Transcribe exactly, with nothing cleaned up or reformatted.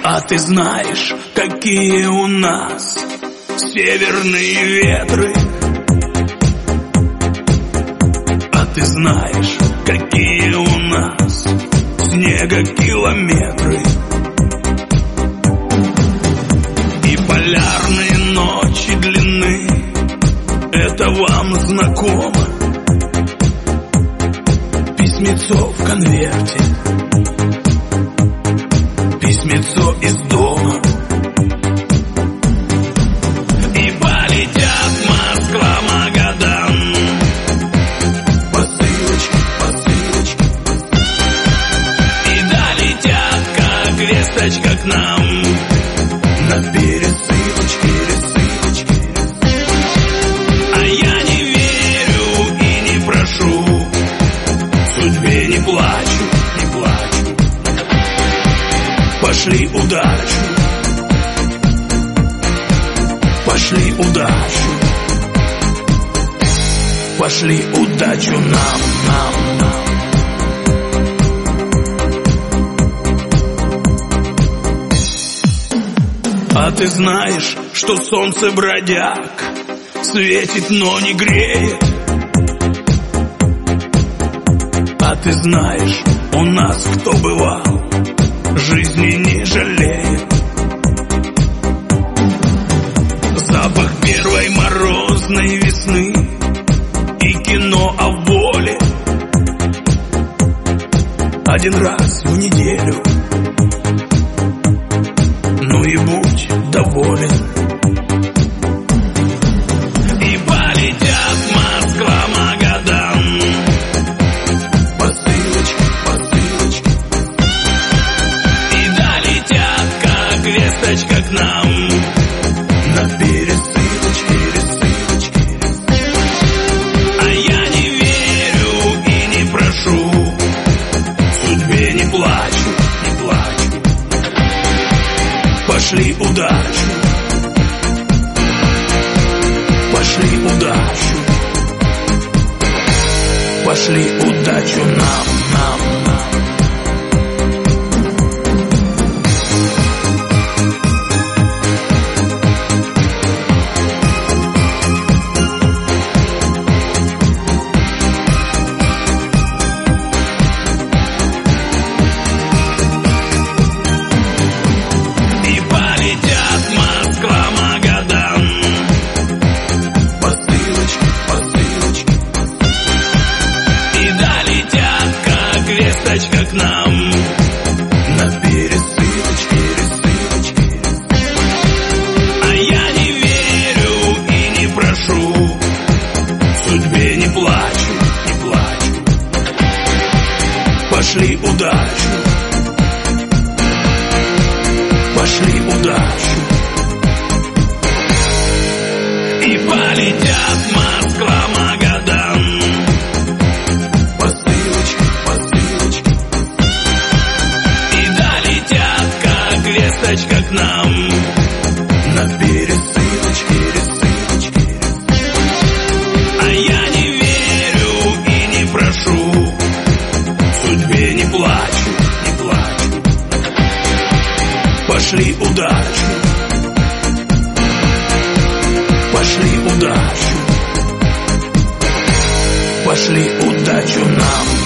А ты знаешь, какие у нас северные ветры? А ты знаешь, какие у нас снегокилометры? И полярные ночи длинны, это вам знакомо? Письмецо в конверте, письмецо из дома. И полетят Москва, Магадан, посылочки, посылочки. И долетят, как весточка к нам, на пересылочки, пересылочки. А я не верю и не прошу, судьбе не плачу, не плачу. Пошли удачу, пошли удачу, пошли удачу нам, нам, нам. А ты знаешь, что солнце бродяг светит, но не греет? А ты знаешь, у нас кто бывал, жизни не жалеет. Запах первой морозной весны и кино о воле. Один раз в неделю, ну и будь доволен. И полетят Москва, Магадан, посылочки, посылочки. И долетят, как весточка к нам, на пересылочки, пересылочки. А я не верю и не прошу, судьбе не плачу, не плачу. Пошли удачу, пошли удачу, пошли удачу нам, нам, нам. Весточка к нам, на пересылочки, пересылочки. А я не верю и не прошу, судьбе не плачу, не плачу. Пошли удачу, пошли удачу. И полетят Москва, Магадан, посылочки, посылочки. И долетят, как весточка к нам, на пересылочки, пересылочки. А я не верю и не прошу, судьбе не плачу, не плачу. Пошли удачу, пошли удачу, пошли удачу нам.